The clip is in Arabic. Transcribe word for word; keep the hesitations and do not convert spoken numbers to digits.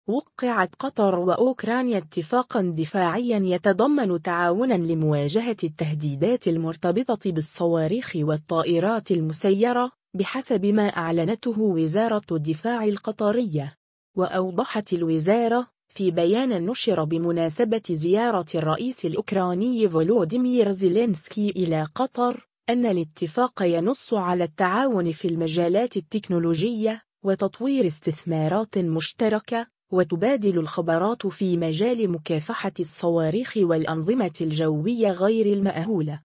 وقعت قطر وأوكرانيا اتفاقا دفاعيا يتضمن تعاونا لمواجهة التهديدات المرتبطة بالصواريخ والطائرات المسيرة بحسب ما أعلنته وزارة الدفاع القطرية. وأوضحت الوزارة في بيان نشر بمناسبة زيارة الرئيس الأوكراني فولوديمير زيلينسكي إلى قطر أن الاتفاق ينص على التعاون في المجالات التكنولوجية وتطوير استثمارات مشتركة، وتبادل الخبرات في مجال مكافحة الصواريخ والأنظمة الجوية غير المأهولة.